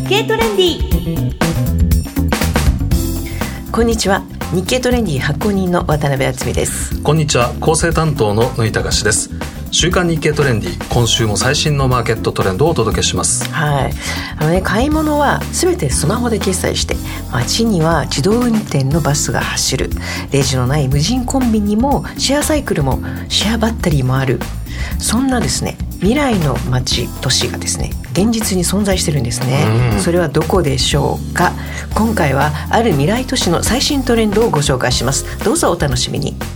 経トレンディ。こんにちは、日経トレンディ発行人の渡辺敦美です。 こんにちは、構成担当の野井隆です。週刊日経トレンディ、今週も最新のマーケットトレンドをお届けします。 はい、買い物は全てスマホで決済して、街には自動運転のバスが走る、レジのない無人コンビニもシェアサイクルもシェアバッテリーもある。そんなですね、未来の街都市がですね、現実に存在してるんですね。それはどこでしょうか。今回はある未来都市の最新トレンドをご紹介します。どうぞお楽しみに。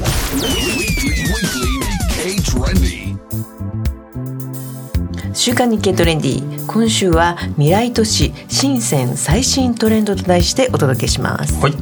週刊日経トレンディ、今週は未来都市深セン最新トレンドと題してお届けします。 はい、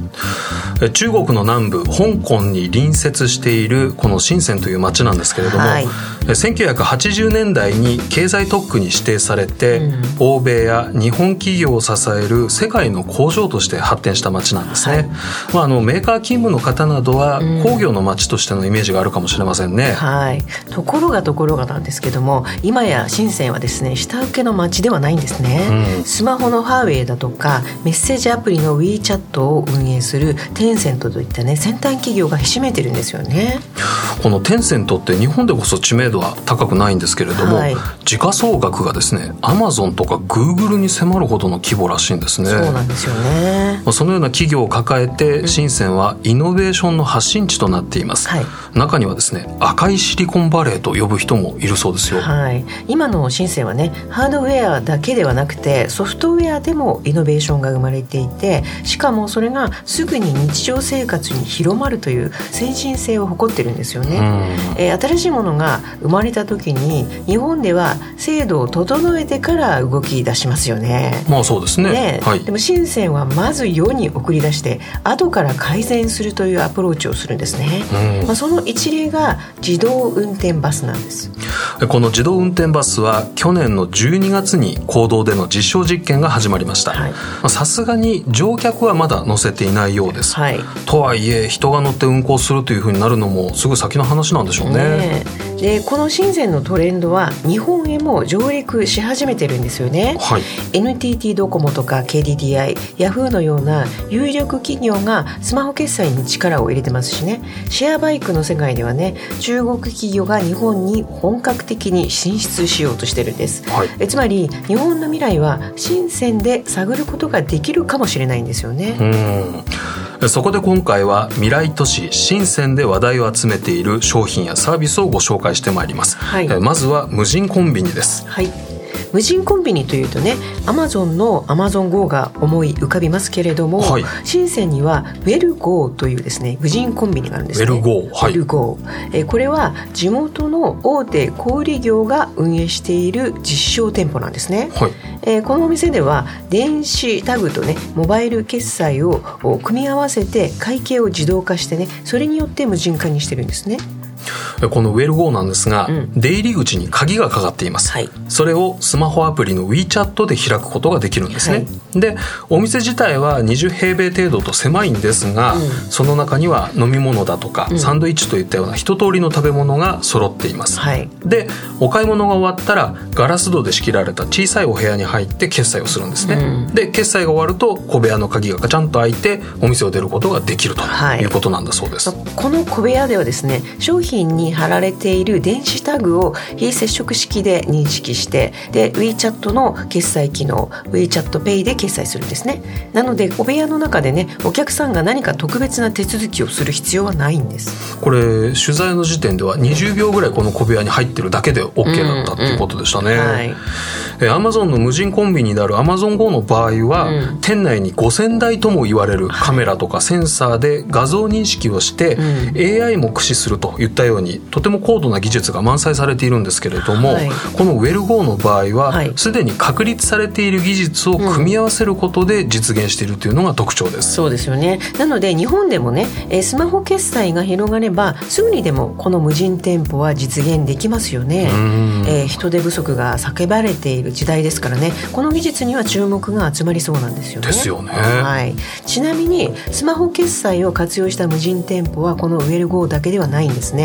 中国の南部香港に隣接しているこの深センという町なんですけれども、はい、1980年代に経済特区に指定されて、欧米や日本企業を支える世界の工場として発展した町なんですね。はい、メーカー勤務の方などは工業の町としてのイメージがあるかもしれませんね。 はい、ところがなんですけども、今や深センはですね、下請けの町ではないんですね。スマホのファーウェイだとかメッセージアプリの WeChat を運営するテンセントといったね、先端企業がひしめいてるんですよね。 このテンセントって日本でこそ知名度は高くないんですけれども、はい、時価総額がですね、アマゾンとかグーグルに迫るほどの規模らしいんですね。 そうなんですよね。 そのような企業を抱えて深センはイノベーションの発信地となっています。はい、中にはですね、赤いシリコンバレーと呼ぶ人もいるそうですよ。 はい、今の深センはね、ハードウェアだけではなくてソフトウェアでもイノベーションが生まれていて、しかもそれがすぐに日常生活に広まるという先進性を誇ってるんですよね。新しいものが生まれた時に日本では制度を整えてから動き出しますよね。 まあそうですね。はい、 でも深センはまず世に送り出して後から改善するというアプローチをするんですね。その一例が自動運転バスなんです。 この自動運転バスは去年の12月に公道での実証実験が始まりました。さすがに乗客はまだ乗せていないようです。はい、とはいえ人が乗って運行するというふうになるのもすぐ先の話なんでしょうね。 でこの深センのトレンドは日本へも上陸し始めてるんですよね。はい、NTT ドコモとか KDDI、ヤフーのような有力企業がスマホ決済に力を入れてますしね、シェアバイクの世界ではね、中国企業が日本に本格的に進出しようとしてるんです。はい、つまり日本の未来は深センで探ることができるかもしれないんですよね。 そこで今回は未来都市深センで話題を集めている商品やサービスをご紹介してまいります。はい、まずは無人コンビニです。 はい、無人コンビニというとね、アマゾンのアマゾン GO が思い浮かびますけれども、はい、深センにはウェル GO というですね、無人コンビニがあるんですね。 ウェル GO、はい、 ウェル GO、これは地元の大手小売業が運営している実証店舗なんですね。はい、このお店では電子タグとね、モバイル決済を組み合わせて会計を自動化してね、それによって無人化にしてるんですね。 このウェル GO なんですが、出入り口に鍵がかかっています。はい、それをスマホアプリの WeChat で開くことができるんですね。はい、でお店自体は20平米程度と狭いんですが、その中には飲み物だとか、サンドイッチといったような一通りの食べ物が揃っています。はい、でお買い物が終わったらガラス戸で仕切られた小さいお部屋に入って決済をするんですね。で決済が終わると小部屋の鍵がガチャンと開いてお店を出ることができるということなんだそうです。 この小部屋ではですね、商品に貼られている電子タグを非接触式で認識して、で WeChat の決済機能 WeChatPay で決済するんですね。なので小部屋の中でね、お客さんが何か特別な手続きをする必要はないんです。 これ取材の時点では20秒ぐらいこの小部屋に入ってるだけで OK だったっていうことでしたね。はい、Amazon の無人コンビニである Amazon Go の場合は、店内に5000台とも言われるカメラとかセンサーで画像認識をして、AI も駆使するといったようにとても高度な技術が満載されているんですけれども、はい、このウェル GO の場合はすでに確立されている技術を組み合わせることで実現しているというのが特徴です。 そうですよね。なので日本でもね、スマホ決済が広がればすぐにでもこの無人店舗は実現できますよね。人手不足が叫ばれている時代ですからね、この技術には注目が集まりそうなんですよね。 ですよね。 はい、ちなみにスマホ決済を活用した無人店舗はこのウェル GO だけではないんですね。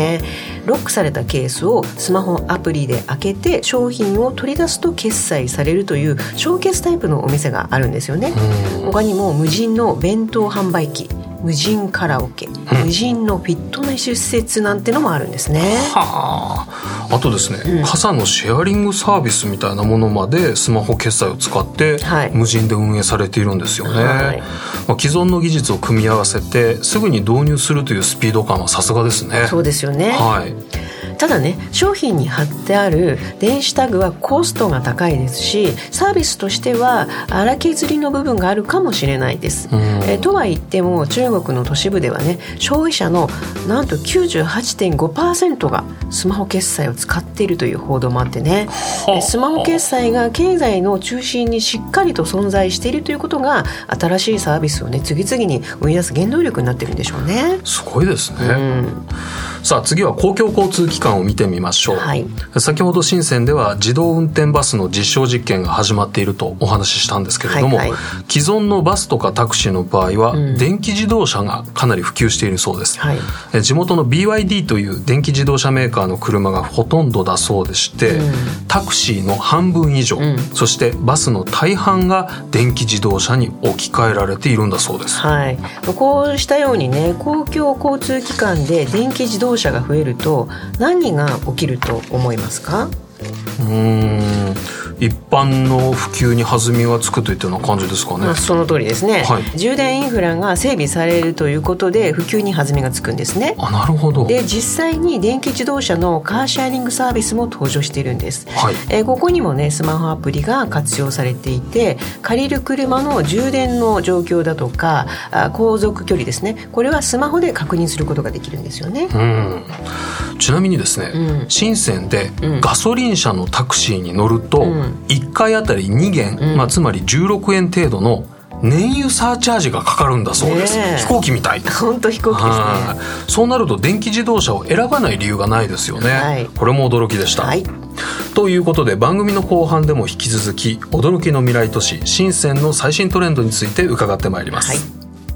ね。ロックされたケースをスマホアプリで開けて商品を取り出すと決済されるというショーケースタイプのお店があるんですよね。他にも無人の弁当販売機、無人カラオケ、無人のフィットネス施設なんてのもあるんですね。 はあ。あとですね、傘のシェアリングサービスみたいなものまでスマホ決済を使って無人で運営されているんですよね。既存の技術を組み合わせてすぐに導入するというスピード感はさすがですね。 そうですよね。 はい。 ただね、商品に貼ってある電子タグはコストが高いですし、サービスとしては荒削りの部分があるかもしれないです。とは言っても中国の都市部ではね、消費者のなんと 98.5% がスマホ決済を使っているという報道もあってね、スマホ決済が経済の中心にしっかりと存在しているということが新しいサービスをね、次々に生み出す原動力になっているんでしょうね。 すごいですね。さあ次は公共交通機関を見てみましょう。はい、先ほど深センでは自動運転バスの実証実験が始まっているとお話ししたんですけれども、既存のバスとかタクシーの場合は、電気自動車がかなり普及しているそうです。地元の BYD という電気自動車メーカーの車がほとんどだそうでして、タクシーの半分以上、そしてバスの大半が電気自動車に置き換えられているんだそうです。 こうしたようにね、公共交通機関で電気自動車が増えると何が起きると思いますか？ 一般の普及に弾みがつくといったような感じですかね。 その通りですね。充電インフラが整備されるということで普及に弾みがつくんですね。 なるほど。 で、実際に電気自動車のカーシェアリングサービスも登場しているんです。ここにもね、スマホアプリが活用されていて、借りる車の充電の状況だとか航続距離ですね、これはスマホで確認することができるんですよね。 ちなみにですね、深センでガソリン車のタクシーに乗ると、1回あたり2元、つまり16円程度の燃油サーチャージがかかるんだそうです。飛行機みたい。 本当飛行機ですね。 そうなると電気自動車を選ばない理由がないですよね。これも驚きでした。ということで番組の後半でも引き続き驚きの未来都市深センの最新トレンドについて伺ってまいります。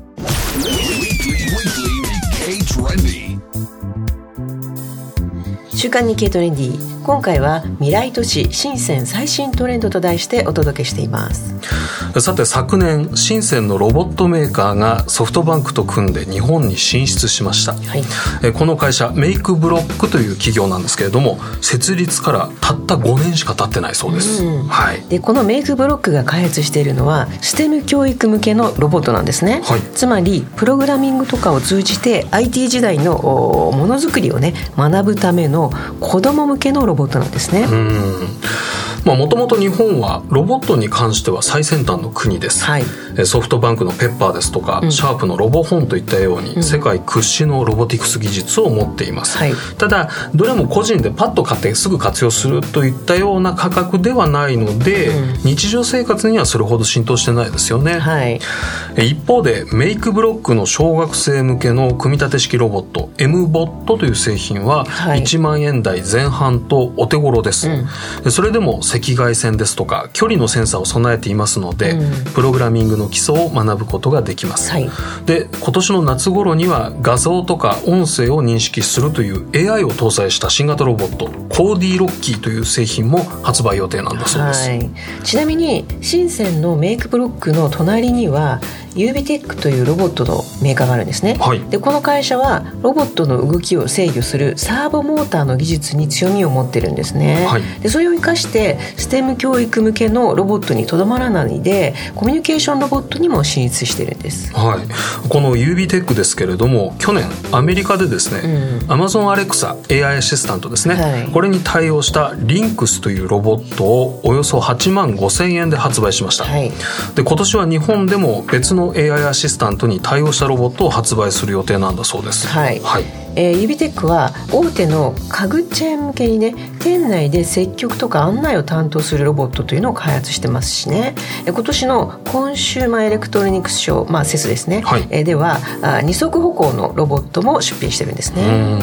週刊日経トレンディ、今回は未来都市深セン最新トレンドと題してお届けしています。 さて昨年深センのロボットメーカーがソフトバンクと組んで日本に進出しました。この会社メイクブロックという企業なんですけれども、設立からたった5年しか経ってないそうです。 でこのメイクブロックが開発しているのはSTEM教育向けのロボットなんですね。つまりプログラミングとかを通じて IT 時代のものづくりをね、学ぶための子供向けのロボットなんですね。 もともと日本はロボットに関しては最先端の国です。ソフトバンクのペッパーですとか、シャープのロボホンといったように、世界屈指のロボティクス技術を持っています。ただどれも個人でパッと買ってすぐ活用するといったような価格ではないので、日常生活にはそれほど浸透してないですよね。一方でメイクブロックの小学生向けの組み立て式ロボット M ボットという製品は1万円台前半とお手頃です。それでも赤外線ですとか距離のセンサーを備えていますので、プログラミングの基礎を学ぶことができます。で今年の夏頃には画像とか音声を認識するという AI を搭載した新型ロボットコーディロッキーという製品も発売予定なんだそうです。 ちなみに深センのメイクブロックの隣にはユービテックというロボットのメーカーがあるんですね。でこの会社はロボットの動きを制御するサーボモーターの技術に強みを持ってるんですね。でそれを生かしてSTEM 教育向けのロボットにとどまらないでコミュニケーションロボットにも進出してるんです。 このユービテックですけれども、去年アメリカでですね、Amazon Alexa AI アシスタントですね、これに対応したリンクスというロボットをおよそ8万5,000円で発売しました。で今年は日本でも別のAI アシスタントに対応したロボットを発売する予定なんだそうです。 ユビテックは大手の家具チェーン向けにね、店内で接客とか案内を担当するロボットというのを開発してますしね、今年のコンシューマーエレクトロニクスショー、セスですね、では二足歩行のロボットも出品してるんですね。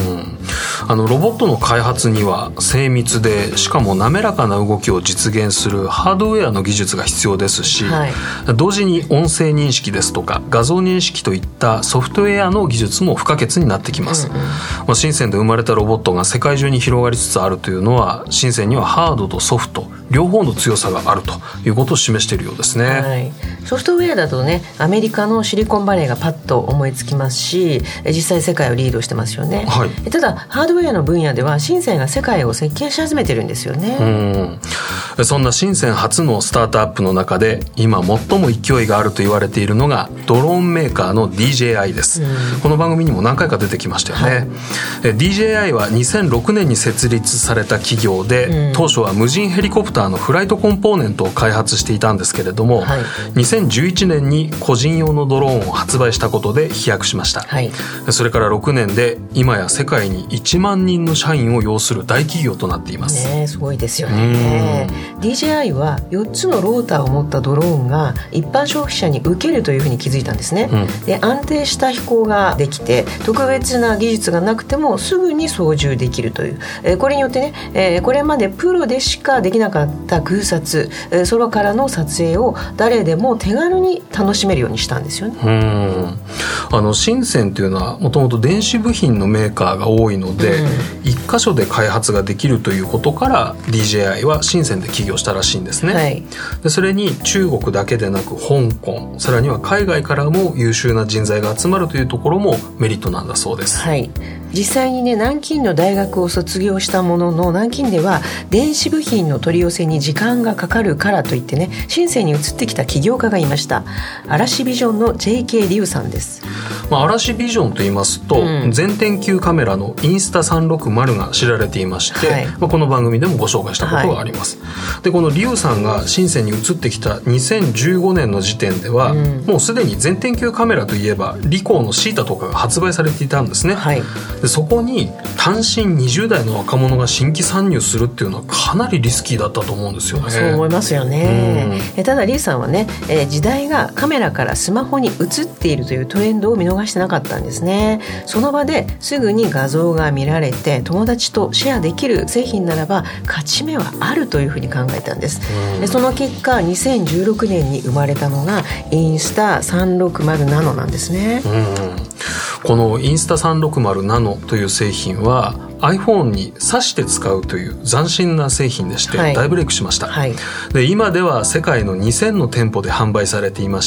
ロボットの開発には精密でしかも滑らかな動きを実現するハードウェアの技術が必要ですし、同時に音声認識ですとか画像認識といったソフトウェアの技術も不可欠になってきます。深センで生まれたロボットが世界中に広がりつつあるというのは、深センにはハードとソフト両方の強さがあるということを示しているようですね。 ソフトウェアだとね、アメリカのシリコンバレーがパッと思いつきますし、実際世界をリードしてますよね。ただハードウェアの分野では深センが世界を席巻し始めてるんですよね。 そんな深セン初のスタートアップの中で今最も勢いがあると言われているのがドローンメーカーの DJI です。この番組にも何回か出てきましたよね。DJI は2006年に設立された企業で、当初は無人ヘリコプターのフライトコンポーネントを開発していたんですけれども、2011年に個人用のドローンを発売したことで飛躍しました。それから6年で今や世界に1万人の社員を擁する大企業となっています。 すごいですよね。DJI は4つのローターを持ったドローンが一般消費者に受けるというふうに気づいたんですね。で、安定した飛行ができて特別な技術がなくてもすぐに操縦できるという、これによってね、これまでプロでしかできなかった空撮、空からの撮影を誰でも手軽に楽しめるようにしたんですよね。 深センというのはもともと電子部品のメーカーが多いので、一箇所で開発ができるということから DJI は深センで起業したらしいんですね。でそれに中国だけでなく香港、さらには海外からも優秀な人材が集まるというところもメリットなんだそうです。実際にね、南京の大学を卒業したものの、南京では電子部品の取り寄せに時間がかかるからといってね、深センに移ってきた起業家がいました。嵐ビジョンの JK リュウさんです。 嵐ビジョンと言いますと、全天球カメラのインスタ360が知られていまして、この番組でもご紹介したことがあります。でこのリュウさんが深センに移ってきた2015年の時点では、もうすでに全天球カメラといえばリコーのシータとかが発売されていたんですね。でそこに単身20代の若者が新規参入するっていうのはかなりリスキーだったと思うんですよね。 そう思いますよね。ただリュウさんはね、時代がカメラからスマホに移っているというトレンドを見逃してなかったんですね。その場ですぐに画像が見られて友達とシェアできる製品ならば勝ち目はあるというふうに考えたんです。でその結果2016年に生まれたのがインスタ360ナノなんですね。 このインスタ360ナノという製品は iPhone に挿して使うという斬新な製品でして、大ブレイクしました。で今では世界の2000の店舗で販売されていまして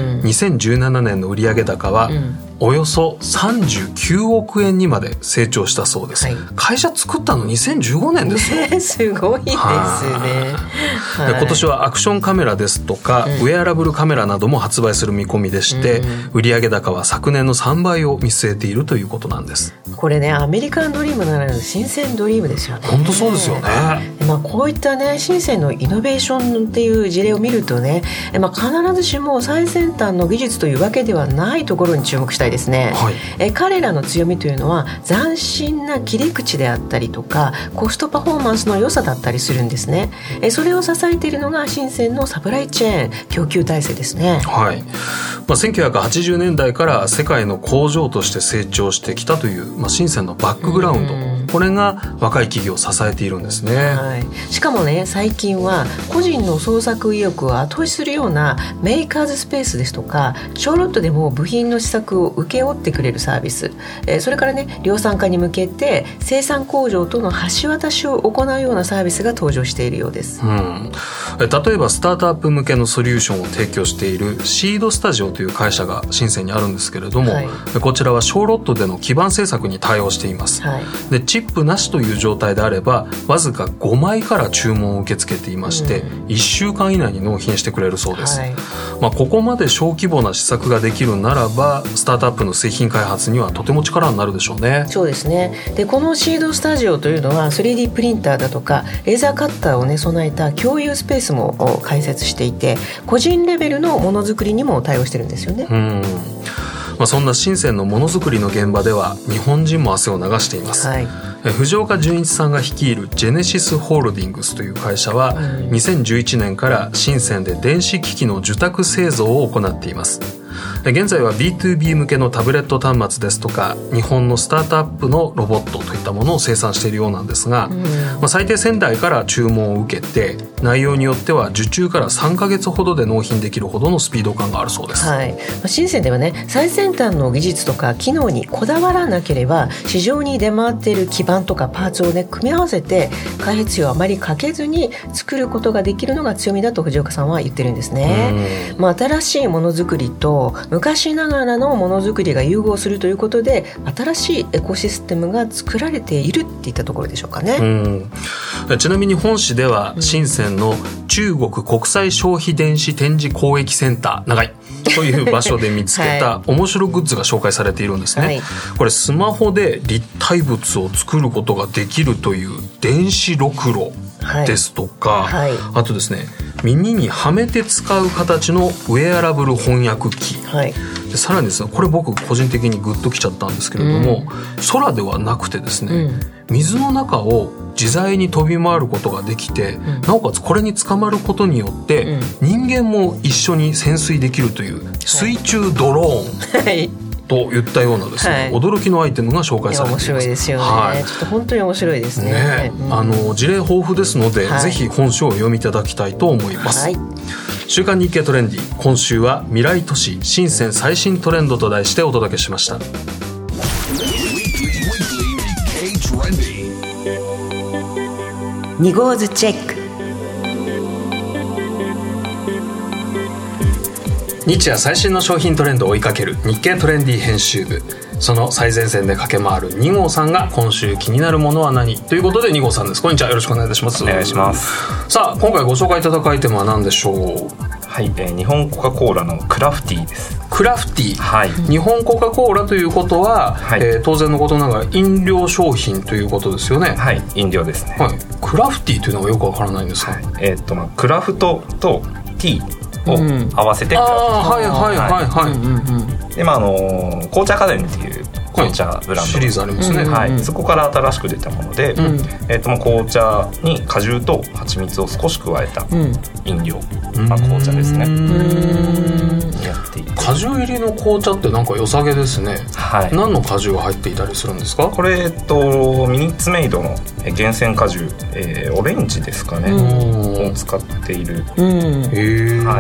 、2017年の売上高はおよそ39億円にまで成長したそうです。会社作ったの2015年ですよ。 すごいですね。 今年はアクションカメラですとか、ウェアラブルカメラなども発売する見込みでして、売上高は昨年の3倍を見据えているということなんです。 これね、アメリカンドリームならぬ新鮮ドリームですよね。 本当そうですよね。 こういったね、深センのイノベーションっていう事例を見るとね、必ずしも最先端の技術というわけではないところに注目したいですね。彼らの強みというのは斬新な切り口であったりとかコストパフォーマンスの良さだったりするんですね。それを支えているのが深センのサプライチェーン供給体制ですね。 1980年代から世界の工場として成長してきたという、深センのバックグラウンド、これが若い企業を支えているんですね。 しかもね、最近は個人の創作意欲を後押しするようなメーカーズスペースですとか、ショーロットでも部品の試作を請け負ってくれるサービス、それからね、量産化に向けて生産工場との橋渡しを行うようなサービスが登場しているようです。 例えばスタートアップ向けのソリューションを提供しているシードスタジオという会社が深センにあるんですけれども、こちらはショーロットでの基盤製作に対応しています。でチップなしという状態であればわずか5枚から注文を受け付けていまして、1週間以内に納品してくれるそうです。ここまで小規模な施策ができるならばスタートアップの製品開発にはとても力になるでしょうね。 そうですね。でこのシードスタジオというのは 3D プリンターだとかレーザーカッターをね備えた共有スペースも開設していて、個人レベルのものづくりにも対応してるんですよね。 そんな深センのものづくりの現場では日本人も汗を流しています。藤岡純一さんが率いるジェネシスホールディングスという会社は、2011年から深センで電子機器の受託製造を行っています。 で現在は B2B 向けのタブレット端末ですとか日本のスタートアップのロボットといったものを生産しているようなんですが、最低1000台から注文を受けて内容によっては受注から3ヶ月ほどで納品できるほどのスピード感があるそうです。 はい、深センではね、最先端の技術とか機能にこだわらなければ市場に出回っている基板とかパーツをね組み合わせて開発費をあまりかけずに作ることができるのが強みだと藤岡さんは言ってるんですね。新しいものづくりと昔ながらのものづくりが融合するということで新しいエコシステムが作られているっていったところでしょうかね。 ちなみに本誌では深センの中国国際消費電子展示交易センター長いという場所で見つけた面白グッズが紹介されているんですね、はい、これスマホで立体物を作ることができるという電子ろくろですとか、はいはい、あとですね、耳にはめて使う形のウェアラブル翻訳機、はい、でさらにですね、これ僕個人的にグッときちゃったんですけれども、空ではなくてですね、水の中を自在に飛び回ることができて、なおかつこれに捕まることによって、人間も一緒に潜水できるという水中ドローン、はいと言ったようなですね、驚きのアイテムが紹介されています。 面白いですよね、はい、ちょっと本当に面白いです ね、 事例豊富ですので、ぜひ本書を読みいただきたいと思います、週刊日経トレンディ、今週は未来都市深セン最新トレンドと題してお届けしました。 2号ズチェック。 日夜最新の商品トレンドを追いかける日経トレンディ編集部、その最前線で駆け回る2号さんが今週気になるものは何ということで、2号さんです。こんにちは、よろしくお願いいたします。 お願いします。 さあ、今回ご紹介いただくアイテムは何でしょう。 はい、日本コカ・コーラのクラフティーです。 クラフティー、 はい、 日本コカ・コーラということは、はい、当然のことながら飲料商品ということですよね。 はい、飲料ですね、 はい、クラフティーというのがよくわからないんですが、 クラフトとティーを合わせてクラフティー、 はいはいはいはい、 で紅茶家電っていう紅茶ブランド、 シリーズありますね、 はい、そこから新しく出たもので、紅茶に果汁と蜂蜜を少し加えた飲料、紅茶ですね。やっていて、 果汁入りの紅茶ってなんか良さげですね、はい、何の果汁が入っていたりするんですか。 これ、ミニッツメイドの厳選果汁、オレンジですかね、を使っている、はい、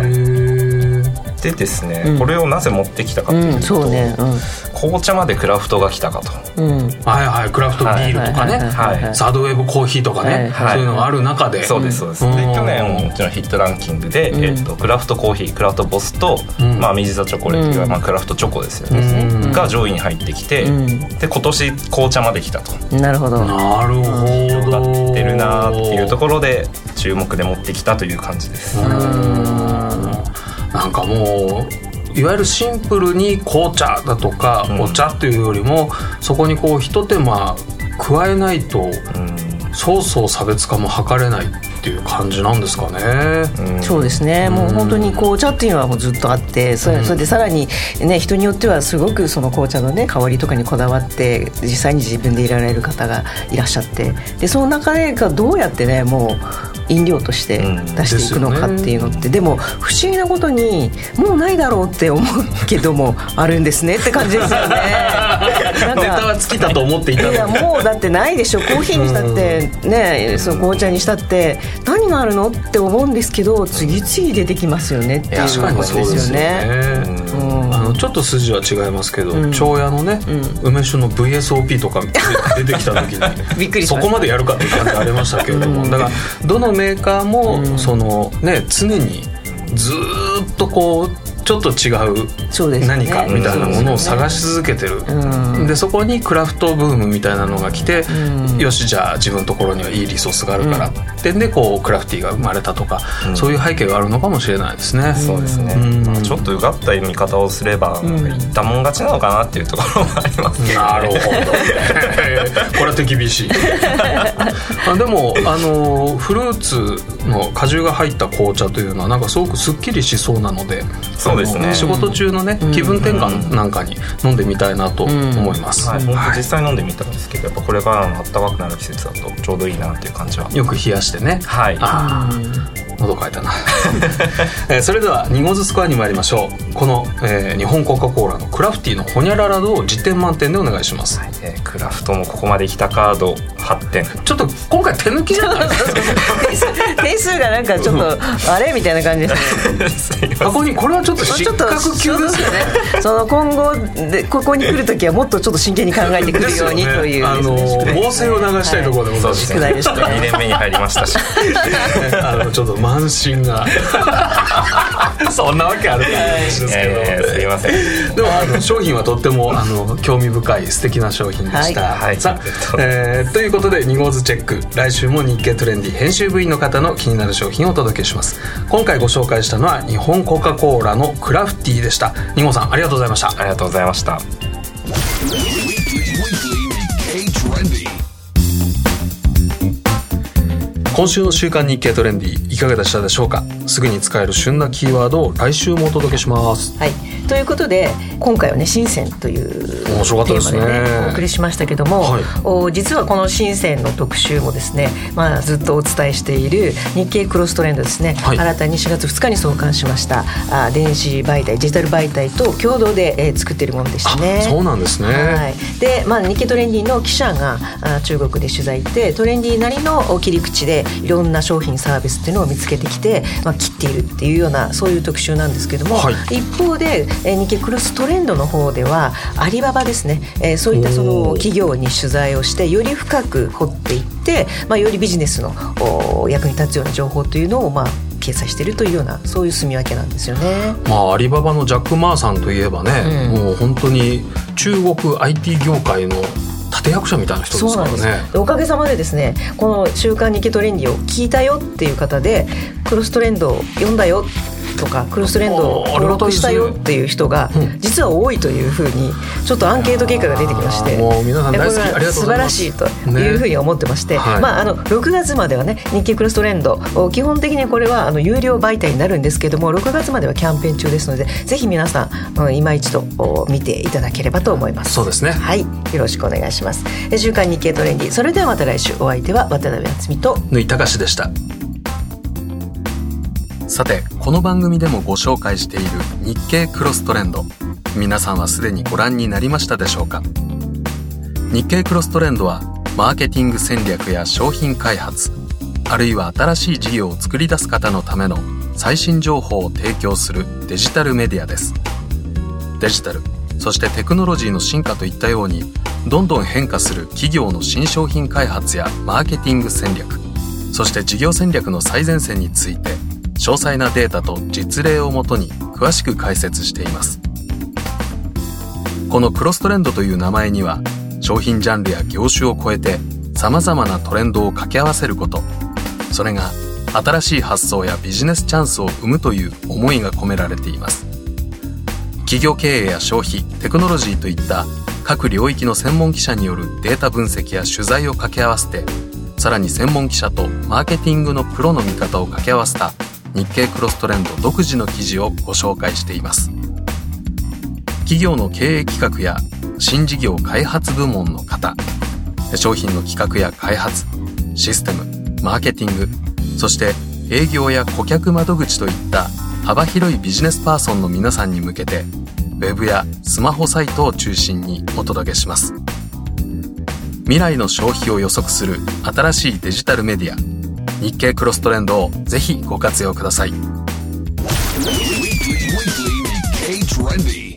でですね、これをなぜ持ってきたかというと、 そうね、 紅茶までクラフトが来たかと、 はいはい、クラフトビールとかね、サードウェーブコーヒーとかね、そういうのがある中で、 そうですそうです。で、去年もちろんヒットランキングで、クラフトコーヒー、クラフトボスと、水沢チョコレートが、クラフトチョコですよね、が上位に入ってきて、で今年紅茶まで来たと。 なるほど、 なるほど、 広がってるなっていうところで注目で持ってきたという感じです。 なんかもういわゆるシンプルに紅茶だとかお茶というよりも、そこにこう一手間加えないと、そうそう差別化も図れないっていう感じなんですかね。 そうですね、もう本当に紅茶っていうのはもうずっとあって、それでさらに、ね、人によってはすごくその紅茶の、ね、香りとかにこだわって実際に自分で入れられる方がいらっしゃって、でその中でどうやってね、もう飲料として出していくのかっていうのって、でも不思議なことにもうないだろうって思うけどもあるんですねって感じですよね。 ネタは尽きたと思っていたのに、 いやもうだってないでしょ。コーヒーにしたってね、その紅茶にしたって何があるのって思うんですけど、次々出てきますよねっていうことですよね。 ちょっと筋は違いますけど、長屋のね、梅酒の VSOP とか出てきた時にびっくりしました。そこまでやるかって感じありましたけれども、だからどのメーカーも、そのね、常にずっとこうちょっと違う何かみたいなものを探し続けてる、でそこにクラフトブームみたいなのが来て、よしじゃあ自分のところにはいいリソースがあるからってんでこうクラフティーが生まれたとか、そういう背景があるのかもしれないですね。 そうですね、ちょっとうがった見方をすれば、言ったもん勝ちなのかなっていうところもありますけど、 なるほどこれは手厳しいでもフルーツの果汁が入った紅茶というのはなんかすごくすっきりしそうなので、 そうですね、 仕事中のね、気分転換なんかに飲んでみたいなと思います、 はい、本当実際飲んでみたんですけど、やっぱこれからの暖かくなる季節だとちょうどいいなっていう感じは。 よく冷やしてね、 はい、 喉乾いたなそれでは2号ズスコアに参りましょう。この、日本コカ・コーラのクラフティーのホニャララ度を10点満点でお願いします。 クラフトもここまで来たカード8点。 ちょっと今回手抜きじゃない点数がなんかちょっとあれみたいな感じですねここにこれはちょっと失格級ですよねその今後でここに来るときはもっとちょっと真剣に考えてくるようにという猛省を流したいところでございます、 宿題でした。 2年目に入りましたしちょっと慢心がそんなわけあるかもしれないですけど、 すいません。 でも商品はとっても興味深い素敵な商品でした、はい、さあ、ということで2号ズチェック、来週も日経トレンディ編集部員の方の気になる商品をお届けします。今回ご紹介したのは日本コカ・コーラのクラフティーでした。2号さんありがとうございました。 ありがとうございました。 今週の週刊日経トレンディいかがでしたでしょうか。すぐに使える旬なキーワードを来週もお届けします。 はい、ということで今回はね深センという面白かったですね。 お送りしましたけども、はい、実はこの深センの特集もですね、ずっとお伝えしている日経クロストレンドですね、はい、新たに4月2日に創刊しました電子媒体デジタル媒体と共同で、作っているものでしたね。 そうなんですね、 はい、で、日経トレンディの記者が中国で取材でトレンディなりの切り口でいろんな商品サービスっていうのを見つけてきて、切っているっていうようなそういう特集なんですけども、はい、一方で日経クロストレンドの方ではアリババですね、そういったその企業に取材をしてより深く掘っていって、よりビジネスの役に立つような情報というのを掲載しているというようなそういう住み分けなんですよね。 アリババのジャック・マーさんといえばね、もう本当に中国 IT 業界の立役者みたいな人ですからね。そうなんです。 おかげさまでですね、この週刊日経トレンディを聞いたよっていう方でクロストレンドを読んだよとかクロストレンドを登録したよっていう人が実は多いというふうにちょっとアンケート結果が出てきまして、 もう皆さん大好き、 これは素晴らしいというふうに思ってまして、はい、6月まではね日経クロストレンド基本的にこれは有料媒体になるんですけども6月まではキャンペーン中ですのでぜひ皆さん今一度見ていただければと思います。 そうですね、 はい、よろしくお願いします。週刊日経トレンディ、それではまた来週。お相手は渡辺敦美と縫井隆でした。さてこの番組でもご紹介している日経クロストレンド、皆さんはすでにご覧になりましたでしょうか。日経クロストレンドはマーケティング戦略や商品開発、あるいは新しい事業を作り出す方のための最新情報を提供するデジタルメディアです。デジタル、そしてテクノロジーの進化といったようにどんどん変化する企業の新商品開発やマーケティング戦略、そして事業戦略の最前線について詳細なデータと実例をもとに詳しく解説しています。このクロストレンドという名前には商品ジャンルや業種を超えて様々なトレンドを掛け合わせること、それが新しい発想やビジネスチャンスを生むという思いが込められています。企業経営や消費、テクノロジーといった各領域の専門記者によるデータ分析や取材を掛け合わせて、さらに専門記者とマーケティングのプロの見方を掛け合わせた日経クロストレンド独自の記事をご紹介しています。企業の経営企画や新事業開発部門の方、商品の企画や開発、システム、マーケティング、そして営業や顧客窓口といった幅広いビジネスパーソンの皆さんに向けてウェブやスマホサイトを中心にお届けします。未来の消費を予測する新しいデジタルメディア、日経クロストレンドをぜひご活用ください。